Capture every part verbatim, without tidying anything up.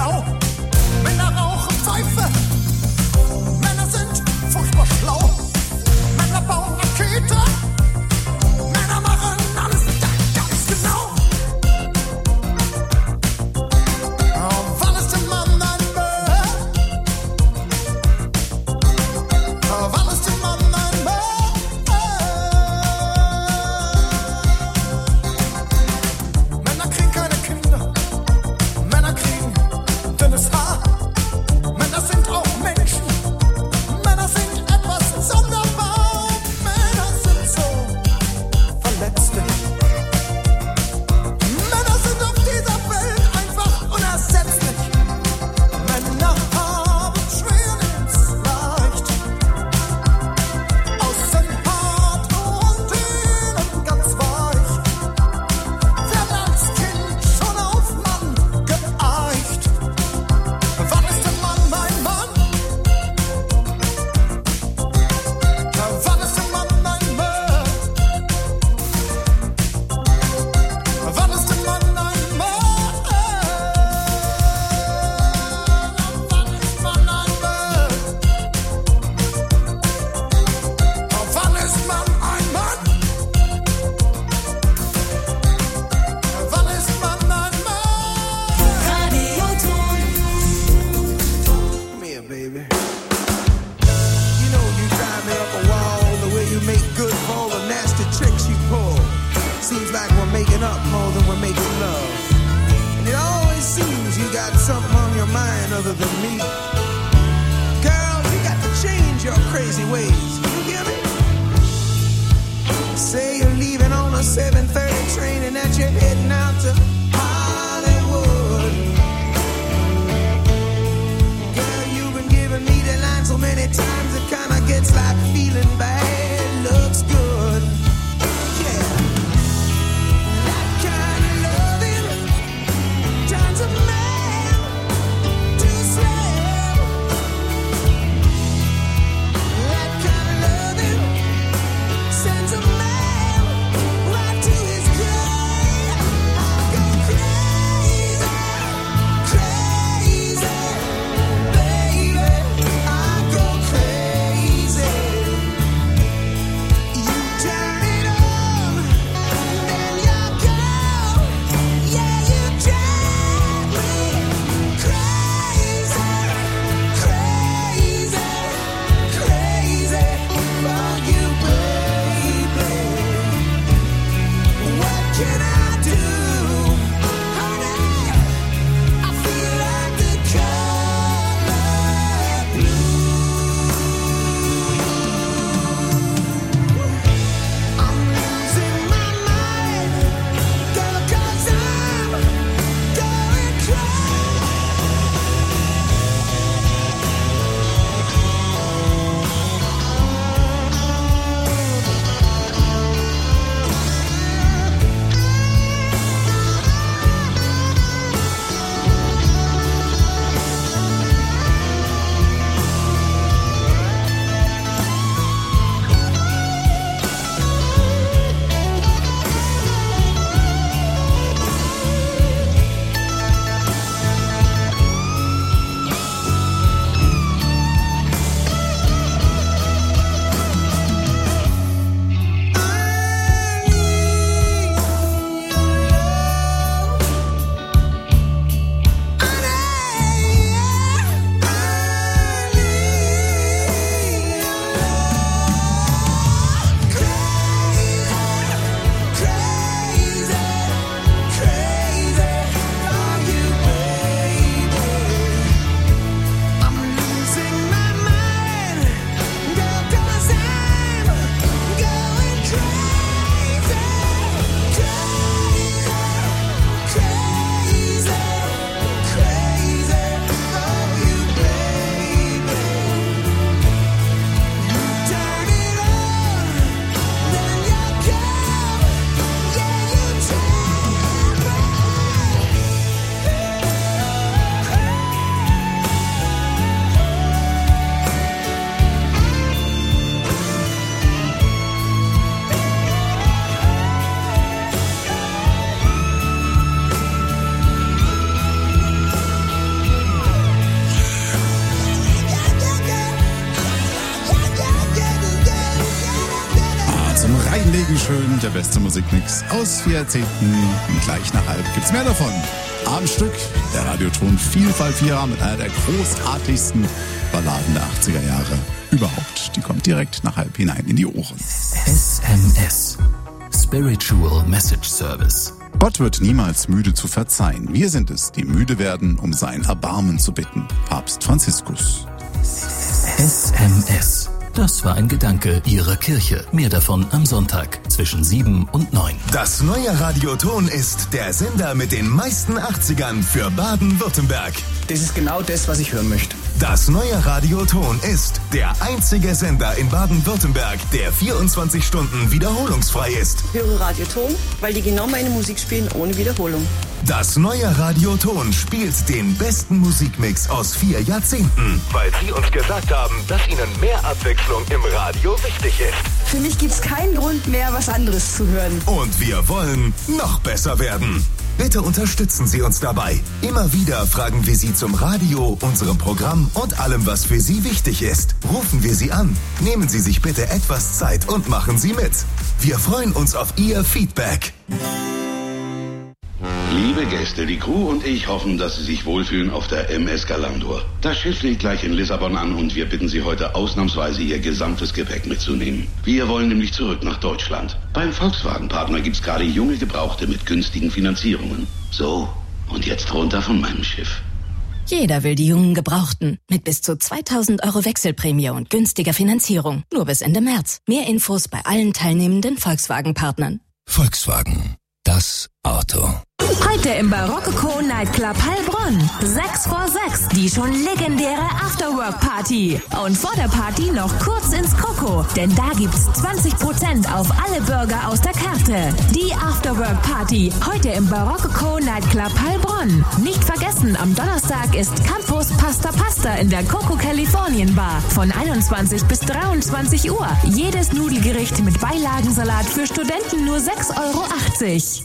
genau. Männer rauchen Pfeife. Männer sind furchtbar schlau. Männer bauen Rakete. Männer machen alles ganz genau. Oh, wann ist der Mann ein Mann? Oh, wann ist der Mann ein Mann? Männer kriegen keine Kinder. Männer kriegen dünnes Haar. Männer sind auch Menschen. Männer sind etwas sonderbar. Männer sind so verletzlich. Männer sind auf dieser Welt einfach unersetzlich. Männer haben schweres Leicht. Außen hart und innen ganz weich. Werden als Kind schon auf Mann geeicht. Wann ist der Mann mein Mann? Wann ist der Mann mein Mann? Wann ist der Mann ein Mann? Wann ist Mann ein Mann? Wann ist Mann ein Mann? Wann ist Mann ein Mann? Radioton. Come here, baby. You know you drive me up a wall the way you make good for all the nasty tricks you pull. Seems like we're making up more than we're making love. And it always seems you got something on your mind other than me. Girl, you got to change your crazy ways. You hear me? Say you're leaving on a seven thirty train and that you're heading out to Hollywood. Girl, you've been giving me the line so many times it kinda gets like feeling bad looks good. Yeah. That kind of loving turns a man to slave. That kind of loving sends a man right to his grave. Wunderschön, der beste Musikmix aus vier Jahrzehnten. Gleich nach halb gibt's mehr davon. Am Stück der Radioton Vielfalt Vierer mit einer der großartigsten Balladen der achtziger Jahre überhaupt. Die kommt direkt nach halb hinein in die Ohren. S M S. Spiritual Message Service. Gott wird niemals müde zu verzeihen. Wir sind es, die müde werden, um sein Erbarmen zu bitten. Papst Franziskus. S M S. Das war ein Gedanke Ihrer Kirche. Mehr davon am Sonntag zwischen sieben und neun. Das neue Radioton ist der Sender mit den meisten achtzigern für Baden-Württemberg. Das ist genau das, was ich hören möchte. Das neue Radioton ist der einzige Sender in Baden-Württemberg, der vierundzwanzig Stunden wiederholungsfrei ist. Ich höre Radioton, weil die genau meine Musik spielen ohne Wiederholung. Das neue Radioton spielt den besten Musikmix aus vier Jahrzehnten, weil Sie uns gesagt haben, dass Ihnen mehr Abwechslung im Radio wichtig ist. Für mich gibt es keinen Grund mehr, was anderes zu hören. Und wir wollen noch besser werden. Bitte unterstützen Sie uns dabei. Immer wieder fragen wir Sie zum Radio, unserem Programm und allem, was für Sie wichtig ist. Rufen wir Sie an. Nehmen Sie sich bitte etwas Zeit und machen Sie mit. Wir freuen uns auf Ihr Feedback. Liebe Gäste, die Crew und ich hoffen, dass Sie sich wohlfühlen auf der M S Galandur. Das Schiff legt gleich in Lissabon an und wir bitten Sie heute ausnahmsweise Ihr gesamtes Gepäck mitzunehmen. Wir wollen nämlich zurück nach Deutschland. Beim Volkswagen-Partner gibt's gerade junge Gebrauchte mit günstigen Finanzierungen. So, und jetzt runter von meinem Schiff. Jeder will die jungen Gebrauchten mit bis zu zweitausend Euro Wechselprämie und günstiger Finanzierung. Nur bis Ende März. Mehr Infos bei allen teilnehmenden Volkswagen-Partnern. Volkswagen. Das Auto. Heute im Barocco Nightclub Heilbronn. sechs vor sechs, die schon legendäre Afterwork-Party. Und vor der Party noch kurz ins Coco, denn da gibt's zwanzig Prozent auf alle Burger aus der Karte. Die Afterwork-Party, heute im Barocco Nightclub Heilbronn. Nicht vergessen, am Donnerstag ist Campus Pasta Pasta in der Coco Californian Bar. Von einundzwanzig bis dreiundzwanzig Uhr. Jedes Nudelgericht mit Beilagensalat für Studenten nur sechs Euro achtzig.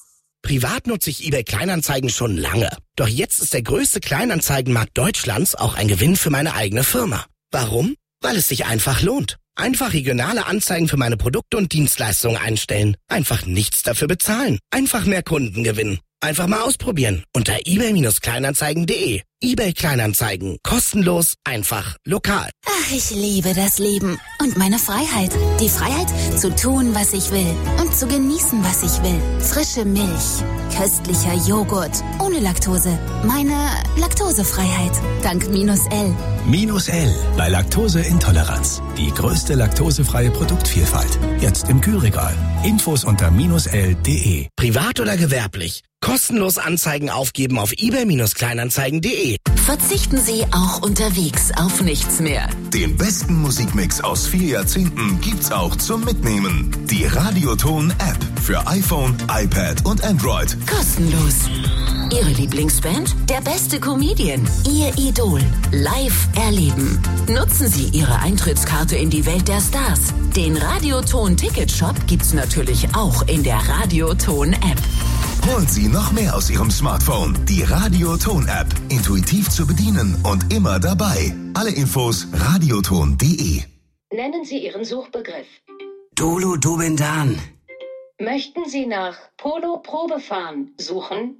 Privat nutze ich eBay Kleinanzeigen schon lange. Doch jetzt ist der größte Kleinanzeigenmarkt Deutschlands auch ein Gewinn für meine eigene Firma. Warum? Weil es sich einfach lohnt. Einfach regionale Anzeigen für meine Produkte und Dienstleistungen einstellen. Einfach nichts dafür bezahlen. Einfach mehr Kunden gewinnen. Einfach mal ausprobieren. Unter ebay Kleinanzeigen punkt de. eBay Kleinanzeigen. Kostenlos, einfach, lokal. Ach, ich liebe das Leben und meine Freiheit. Die Freiheit zu tun, was ich will und zu genießen, was ich will. Frische Milch, köstlicher Joghurt, ohne Laktose. Meine Laktosefreiheit. Dank Minus L. Minus L bei Laktoseintoleranz. Die größte laktosefreie Produktvielfalt. Jetzt im Kühlregal. Infos unter minus l punkt de. Privat oder gewerblich? Kostenlos Anzeigen aufgeben auf ebay Kleinanzeigen punkt de. Verzichten Sie auch unterwegs auf nichts mehr. Den besten Musikmix aus vier Jahrzehnten gibt's auch zum Mitnehmen. Die Radioton-App für iPhone, iPad und Android. Kostenlos. Ihre Lieblingsband? Der beste Comedian? Ihr Idol? Live erleben. Nutzen Sie Ihre Eintrittskarte in die Welt der Stars. Den Radioton-Ticketshop gibt's natürlich auch in der Radioton-App. Holen Sie noch mehr aus Ihrem Smartphone. Die Radioton-App. Intuitiv zu bedienen und immer dabei. Alle Infos radioton punkt de. Nennen Sie Ihren Suchbegriff. Dolo Dobendan. Möchten Sie nach Polo Probefahren suchen?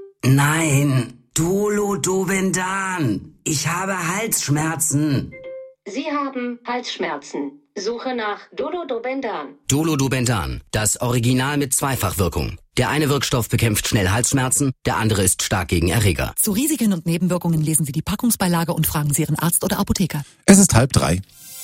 Nein, Dolo Dobendan. Ich habe Halsschmerzen. Sie haben Halsschmerzen. Suche nach Dolo Dobendan. Dolo Dobendan, das Original mit Zweifachwirkung. Der eine Wirkstoff bekämpft schnell Halsschmerzen, der andere ist stark gegen Erreger. Zu Risiken und Nebenwirkungen lesen Sie die Packungsbeilage und fragen Sie Ihren Arzt oder Apotheker. Es ist halb drei.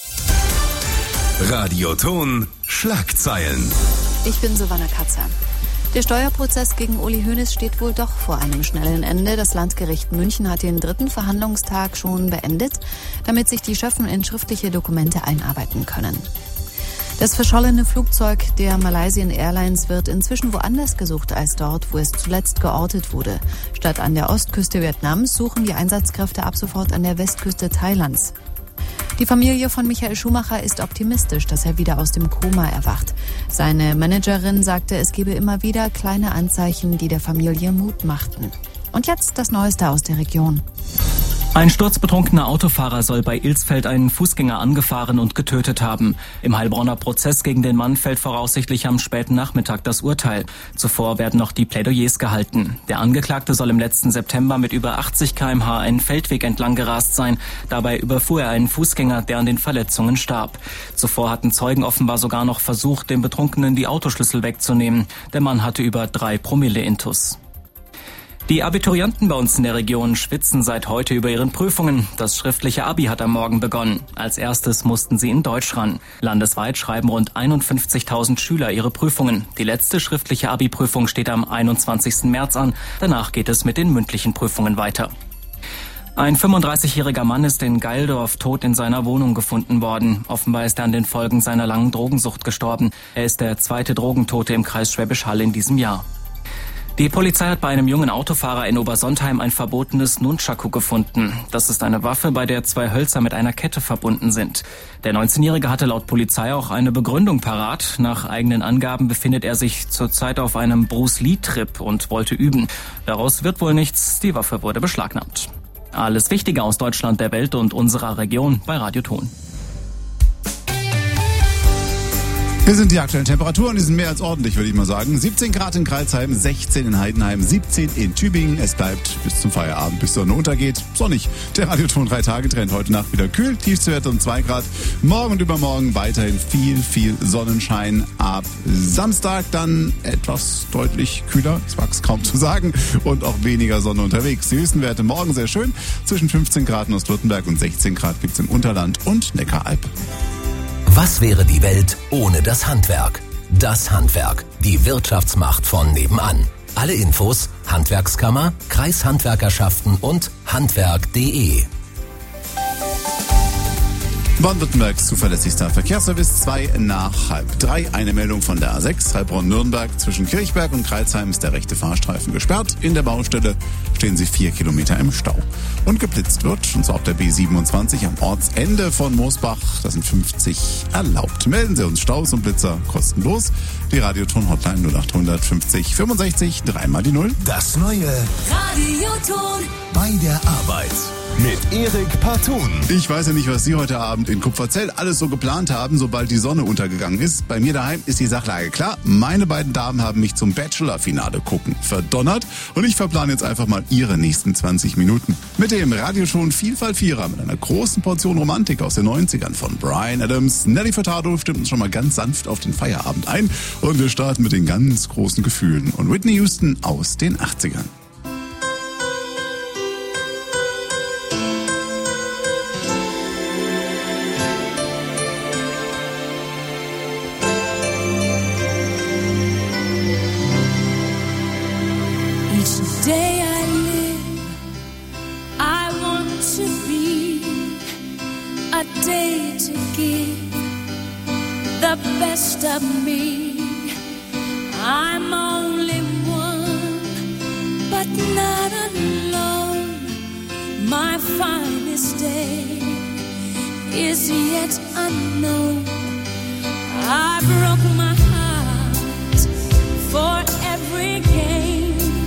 Radioton Schlagzeilen. Ich bin Silvana Katzer. Der Steuerprozess gegen Uli Hoeneß steht wohl doch vor einem schnellen Ende. Das Landgericht München hat den dritten Verhandlungstag schon beendet, damit sich die Schöffen in schriftliche Dokumente einarbeiten können. Das verschollene Flugzeug der Malaysian Airlines wird inzwischen woanders gesucht als dort, wo es zuletzt geortet wurde. Statt an der Ostküste Vietnams suchen die Einsatzkräfte ab sofort an der Westküste Thailands. Die Familie von Michael Schumacher ist optimistisch, dass er wieder aus dem Koma erwacht. Seine Managerin sagte, es gebe immer wieder kleine Anzeichen, die der Familie Mut machten. Und jetzt das Neueste aus der Region. Ein sturzbetrunkener Autofahrer soll bei Ilsfeld einen Fußgänger angefahren und getötet haben. Im Heilbronner Prozess gegen den Mann fällt voraussichtlich am späten Nachmittag das Urteil. Zuvor werden noch die Plädoyers gehalten. Der Angeklagte soll im letzten September mit über achtzig Kilometer pro Stunde einen Feldweg entlang gerast sein. Dabei überfuhr er einen Fußgänger, der an den Verletzungen starb. Zuvor hatten Zeugen offenbar sogar noch versucht, dem Betrunkenen die Autoschlüssel wegzunehmen. Der Mann hatte über drei Promille Intus. Die Abiturienten bei uns in der Region schwitzen seit heute über ihren Prüfungen. Das schriftliche Abi hat am Morgen begonnen. Als erstes mussten sie in Deutsch ran. Landesweit schreiben rund einundfünfzigtausend Schüler ihre Prüfungen. Die letzte schriftliche Abi-Prüfung steht am einundzwanzigsten März an. Danach geht es mit den mündlichen Prüfungen weiter. Ein fünfunddreißigjähriger Mann ist in Geildorf tot in seiner Wohnung gefunden worden. Offenbar ist er an den Folgen seiner langen Drogensucht gestorben. Er ist der zweite Drogentote im Kreis Schwäbisch Hall in diesem Jahr. Die Polizei hat bei einem jungen Autofahrer in Obersontheim ein verbotenes Nunchaku gefunden. Das ist eine Waffe, bei der zwei Hölzer mit einer Kette verbunden sind. Der neunzehnjährige hatte laut Polizei auch eine Begründung parat. Nach eigenen Angaben befindet er sich zurzeit auf einem Bruce-Lee-Trip und wollte üben. Daraus wird wohl nichts, die Waffe wurde beschlagnahmt. Alles Wichtige aus Deutschland, der Welt und unserer Region bei Radio Ton. Hier sind die aktuellen Temperaturen, die sind mehr als ordentlich, würde ich mal sagen. siebzehn Grad in Crailsheim, sechzehn in Heidenheim, siebzehn in Tübingen. Es bleibt bis zum Feierabend, bis Sonne untergeht. Sonnig. Der Radioton drei Tage Trend. Heute Nacht wieder kühl, Tiefstwerte um zwei Grad. Morgen und übermorgen weiterhin viel, viel Sonnenschein. Ab Samstag dann etwas deutlich kühler, ich mag es kaum zu sagen, und auch weniger Sonne unterwegs. Die höchsten Werte morgen sehr schön. Zwischen fünfzehn Grad in Ostwürttemberg und sechzehn Grad gibt's im Unterland und Neckaralb. Was wäre die Welt ohne das Handwerk? Das Handwerk, die Wirtschaftsmacht von nebenan. Alle Infos: Handwerkskammer, Kreishandwerkerschaften und handwerk punkt de. Baden-Württembergs zuverlässigster Verkehrsservice, zwei nach halb drei. Eine Meldung von der A sechs, Heilbronn-Nürnberg. Zwischen Kirchberg und Crailsheim ist der rechte Fahrstreifen gesperrt. In der Baustelle stehen sie vier Kilometer im Stau. Und geblitzt wird, und zwar auf der B siebenundzwanzig am Ortsende von Moosbach. Da sind fünfzig erlaubt. Melden Sie uns Staus und Blitzer kostenlos. Die Radioton-Hotline null acht hundert fünfzig fünfundsechzig, dreimal die Null. Das neue Radioton bei der Arbeit mit Erik Partun. Ich weiß ja nicht, was Sie heute Abend in Kupferzell alles so geplant haben, sobald die Sonne untergegangen ist. Bei mir daheim ist die Sachlage klar. Meine beiden Damen haben mich zum Bachelor-Finale gucken verdonnert und ich verplane jetzt einfach mal ihre nächsten zwanzig Minuten. Mit dem Radioton Vielfalt Vierer mit einer großen Portion Romantik aus den neunzigern von Bryan Adams. Nelly Furtado stimmt uns schon mal ganz sanft auf den Feierabend ein und wir starten mit den ganz großen Gefühlen und Whitney Houston aus den achtzigern. Day I live, I want to be a day to give the best of me. I'm only one, but not alone. My finest day is yet unknown. I broke my heart for every game.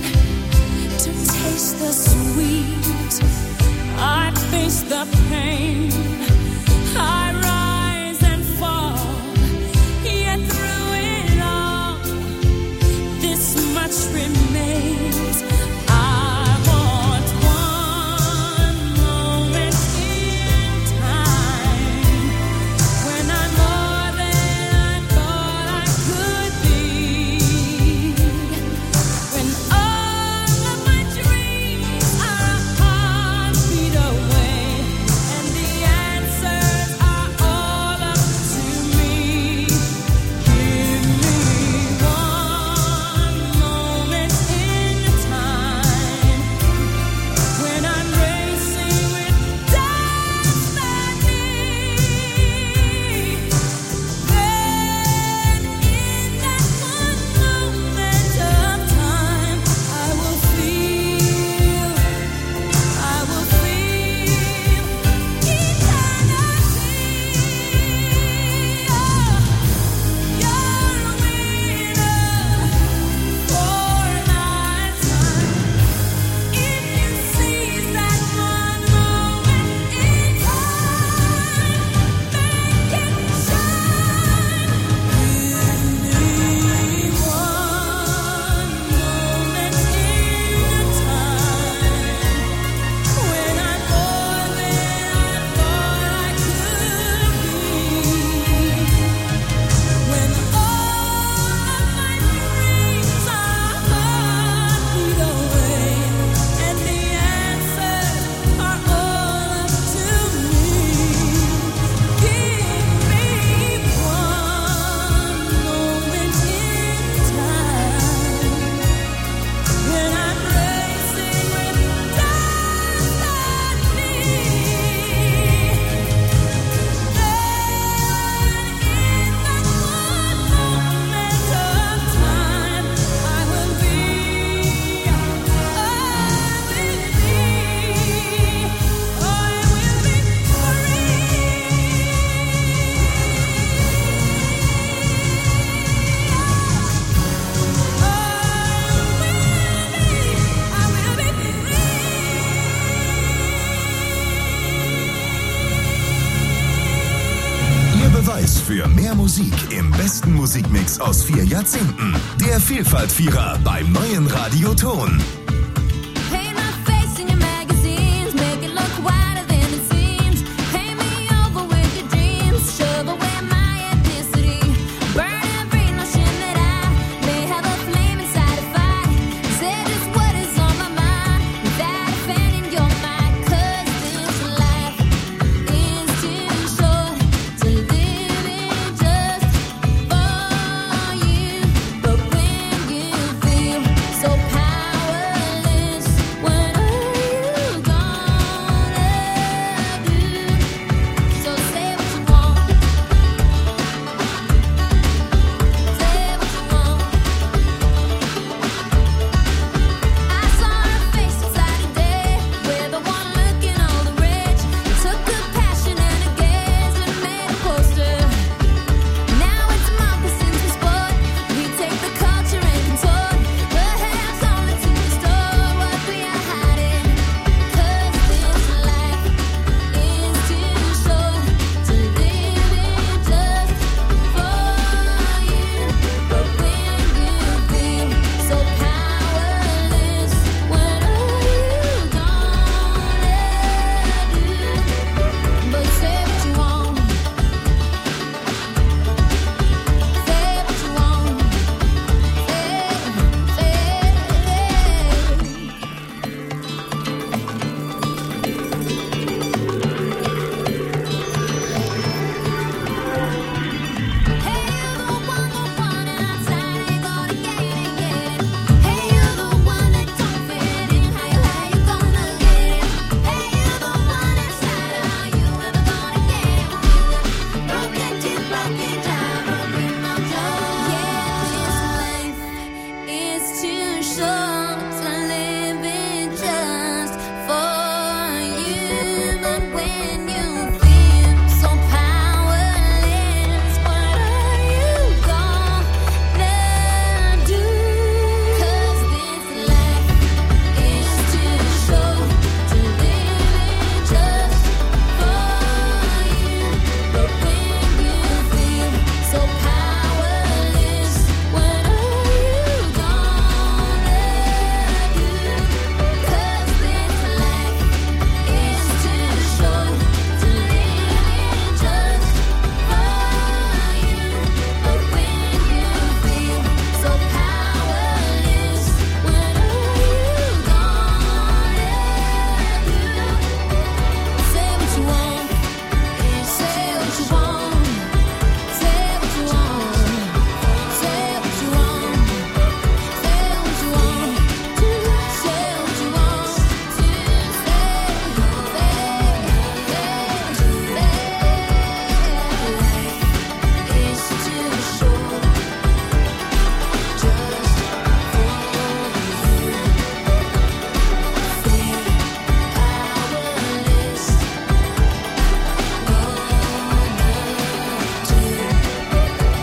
Taste the sweet, I face the pain, I rise and fall, yet through it all, this much remains. I want one moment in time, when I'm more than I thought I Mehr Musik im besten Musikmix aus vier Jahrzehnten. Der Vielfalt-Vierer beim neuen Radio Ton.